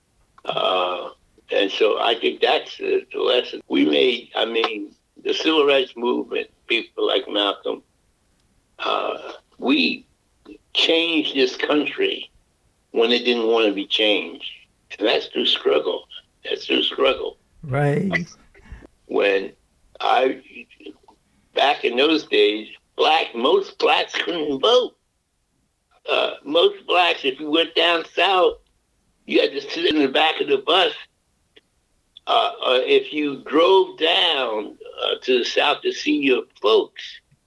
Uh, and so I think that's the, the lesson. We made, I mean, the civil rights movement, people like Malcolm, uh, we changed this country when it didn't want to be changed. And that's through struggle. That's through struggle. Right. When I, back in those days, black, most blacks couldn't vote. Uh, most blacks, if you went down south, you had to sit in the back of the bus. Uh, uh, if you drove down uh, to the south to see your folks,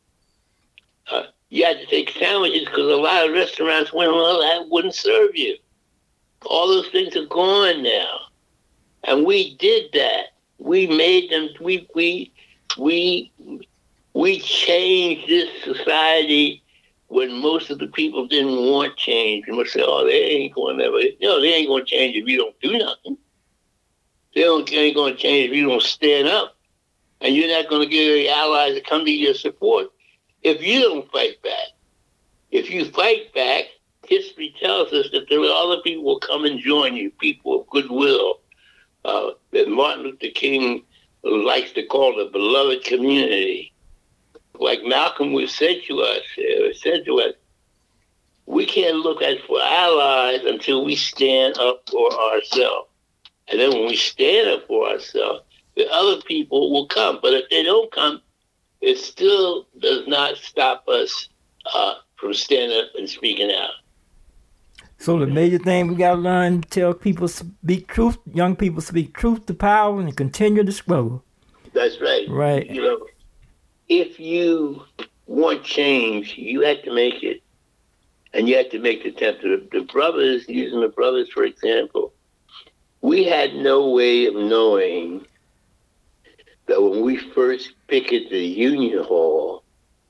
uh, you had to take sandwiches because a lot of restaurants went, well, that wouldn't serve you. All those things are gone now. And we did that. We made them, we, we, we, we changed this society when most of the people didn't want change. And would say, oh, they ain't going to never, no, they ain't going to change if you don't do nothing. They don't, ain't going to change if you don't stand up. And you're not going to get any allies to come to your support if you don't fight back. If you fight back, history tells us that there are other people will come and join you, people of goodwill, uh, that Martin Luther King likes to call the beloved community. Like Malcolm was said to us, uh, said to us, we can't look at for allies until we stand up for ourselves. And then when we stand up for ourselves, the other people will come. But if they don't come, it still does not stop us uh, from standing up and speaking out. So the major thing we got to learn, tell people speak truth, young people speak truth to power and continue the struggle. That's right. Right. You know, if you want change, you have to make it. And you have to make the attempt. The, the brothers, using the brothers for example, we had no way of knowing that when we first picketed the Union Hall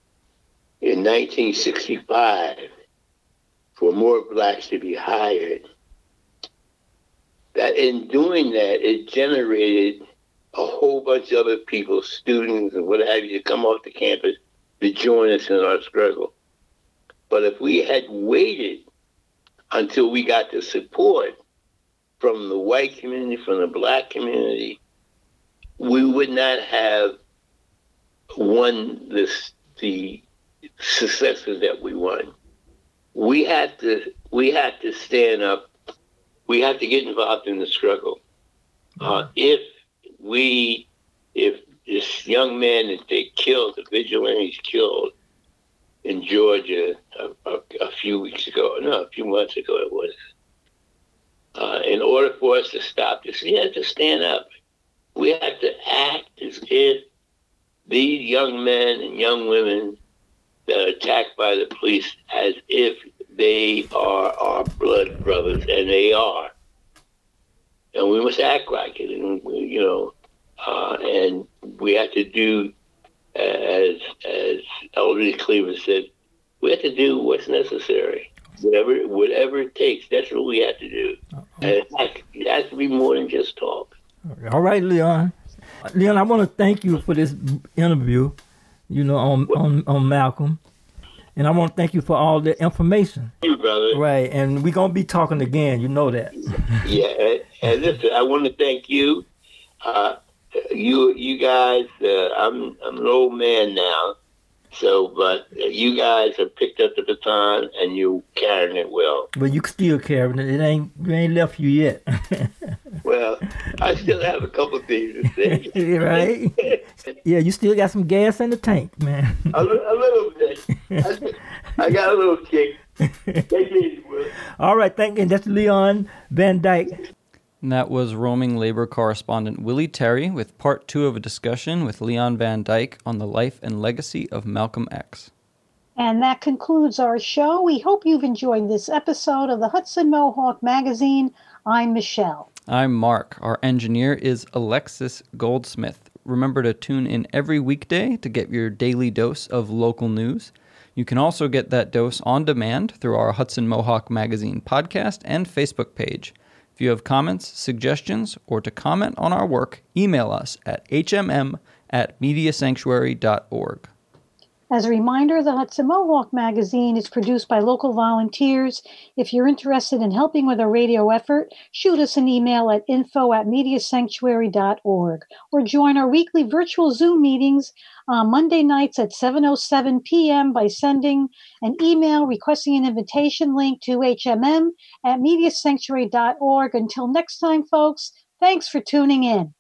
in nineteen sixty-five for more blacks to be hired, that in doing that, it generated a whole bunch of other people, students and what have you, to come off the campus to join us in our struggle. But if we had waited until we got the support from the white community, from the black community, we would not have won this, the successes that we won. We had to, we had to stand up. We had to get involved in the struggle. Uh, if we, if this young man that they killed, the vigilantes killed in Georgia a, a, a few weeks ago, no, a few months ago it was, Uh, in order for us to stop this, we had to stand up. We had to act as if these young men and young women that are attacked by the police, as if they are our blood brothers, and they are. And we must act like it, and you know, uh, and we have to do, as as Elder Cleaver said, we have to do what's necessary. Whatever, whatever it takes, that's what we have to do. And it has, it has to be more than just talk. All right, Leon. Leon, I want to thank you for this interview, you know, on, on, on Malcolm. And I want to thank you for all the information. Thank you, brother. Right, and we're going to be talking again, you know that. Yeah, and, and listen, I want to thank you. Uh, you you guys, uh, I'm, I'm an old man now. So, but you guys have picked up the baton and you're carrying it well. But you still carrying it. It ain't, you ain't left you yet. Well, I still have a couple of things to say. Right? Yeah, you still got some gas in the tank, man. a, a little bit. I, I got a little kick. Take it, Will. All right, thank you. That's Leon Van Dyke. And that was roaming labor correspondent Willie Terry with part two of a discussion with Leon Van Dyke on the life and legacy of Malcolm X. And that concludes our show. We hope you've enjoyed this episode of the Hudson Mohawk Magazine. I'm Michelle. I'm Mark. Our engineer is Alexis Goldsmith. Remember to tune in every weekday to get your daily dose of local news. You can also get that dose on demand through our Hudson Mohawk Magazine podcast and Facebook page. If you have comments, suggestions, or to comment on our work, email us at h m m at media sanctuary dot org. As a reminder, the Hudson Mohawk Magazine is produced by local volunteers. If you're interested in helping with our radio effort, shoot us an email at info at media sanctuary dot org or join our weekly virtual Zoom meetings on Monday nights at seven oh seven p.m. by sending an email requesting an invitation link to h m m at media sanctuary dot org. Until next time, folks, thanks for tuning in.